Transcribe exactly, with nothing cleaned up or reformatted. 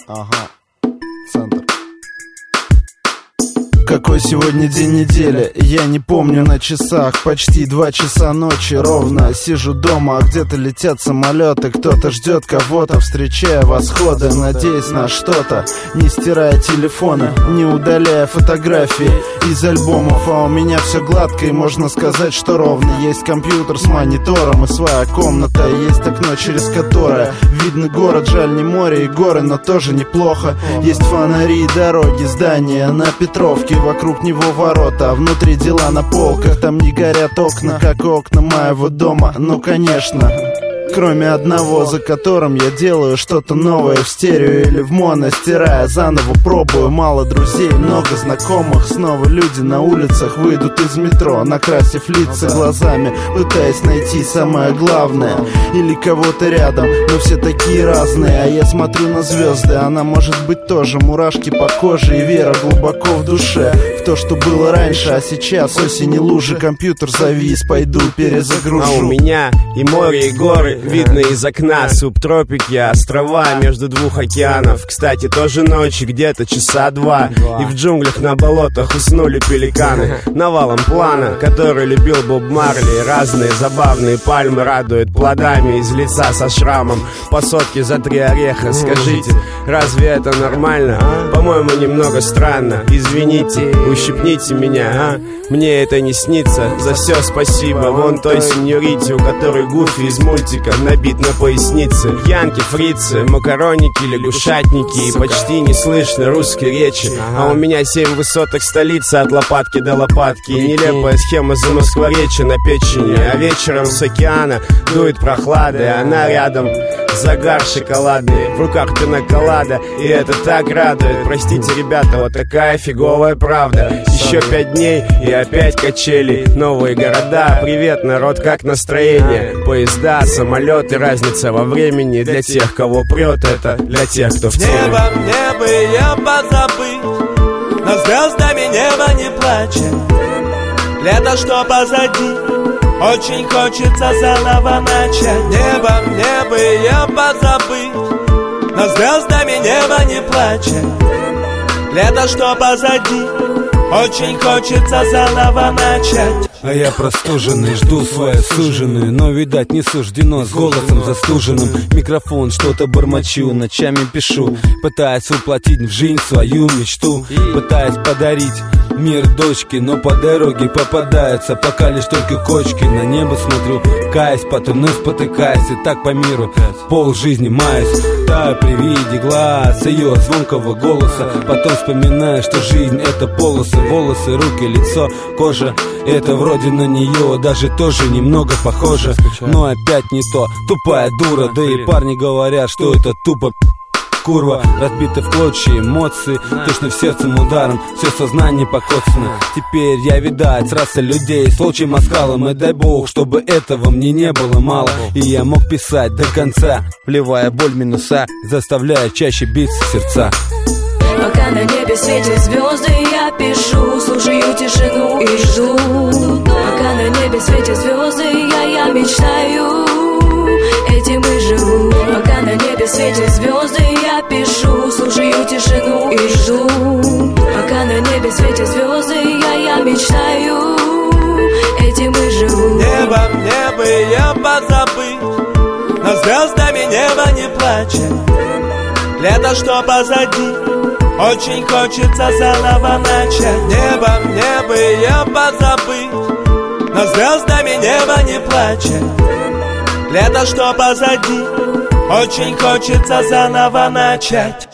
Ага, центр. Какой сегодня день недели, я не помню на часах. Почти два часа ночи ровно. Сижу дома, а где-то летят самолеты. Кто-то ждет кого-то, встречая восходы, надеясь на что-то, не стирая телефоны, не удаляя фотографии из альбомов. А у меня все гладко, и можно сказать, что ровно. Есть компьютер с монитором и своя комната. Есть окно, через которое видно город. Жаль, не море и горы, но тоже неплохо. Есть фонари и дороги, здания на Петровке, вокруг него ворота, а внутри дела на полках. Там не горят окна, как окна моего дома. Ну конечно, кроме одного, за которым я делаю что-то новое в стерео или в моно, стирая заново, пробую. Мало друзей, много знакомых. Снова люди на улицах выйдут из метро, накрасив лица глазами, пытаясь найти самое главное или кого-то рядом. Но все такие разные, а я смотрю на звезды. Она может быть тоже, мурашки по коже и вера глубоко в душе в то, что было раньше, а сейчас осень и лужи. Компьютер завис, пойду перезагружу. А у меня и море, и горы видно из окна, субтропики, острова между двух океанов. Кстати, тоже ночи, где-то часа два, и в джунглях на болотах уснули пеликаны. Навалом плана, который любил Боб Марли. Разные забавные пальмы радуют плодами из лица со шрамом. По сотке за три ореха. Скажите, разве это нормально? По-моему, немного странно. Извините, ущипните меня, а? Мне это не снится. За все спасибо вон той сеньорите, у которой Гуфи из мультика набит на пояснице. Янки, фрицы, макароники, лягушатники, и почти не слышно русской речи. А у меня семь высоток столицы от лопатки до лопатки. И нелепая схема замоскворечья на печени. А вечером с океана дует прохлада, и она рядом. Загар шоколадный, в руках пиноколада, и это так радует. Простите, ребята, вот такая фиговая правда. Еще пять дней и опять качели. Новые города, привет, народ, как настроение? Поезда, самолеты, разница во времени. Для тех, кого прет, это для тех, кто в теме. Небо мне бы я позабыть, но звездами небо не плачет. Лето, что позади, очень хочется заново начать. Небо мне бы я позабыть, но звездами небо не плачет. Лето, что позади, очень хочется заново начать. А я простуженный, жду свою суженую, но, видать, не суждено с голосом застуженным. Микрофон, что-то бормочу, ночами пишу, пытаясь воплотить в жизнь свою мечту, пытаясь подарить мир дочке, но по дороге попадаются пока лишь только кочки. На небо смотрю, каюсь, потом вновь спотыкаюсь, и так по миру пол жизни маюсь. Таю при виде глаз ее звонкого голоса, потом вспоминаю, что жизнь это полосы, волосы, руки, лицо, кожа. Это вроде на нее даже тоже немного похоже, но опять не то, тупая дура. Да и парни говорят, что это тупо курва, разбиты в клочья эмоции, точно в сердцем ударом, все сознание покоцано. Теперь я, видать, раса людей с волчьим оскалом, и дай бог, чтобы этого мне не было мало, и я мог писать до конца, вливая боль в минуса, заставляя чаще биться сердца. Пока на небе светят звезды, я пишу, слушаю тишину и жду. Пока на небе светят звезды, я, я мечтаю, этим и живу. Пока на небе светят звезды, я пишу, слушаю тишину и жду. Пока на небе светят звезды, я, я мечтаю, этим и живу. Небо мне бы я позабыть, но звездами небо не плачет. Лето, что позади, очень хочется заново начать. Небо мне бы я позабыть, но звездами небо не плачет. Лето, что позади, очень хочется заново начать.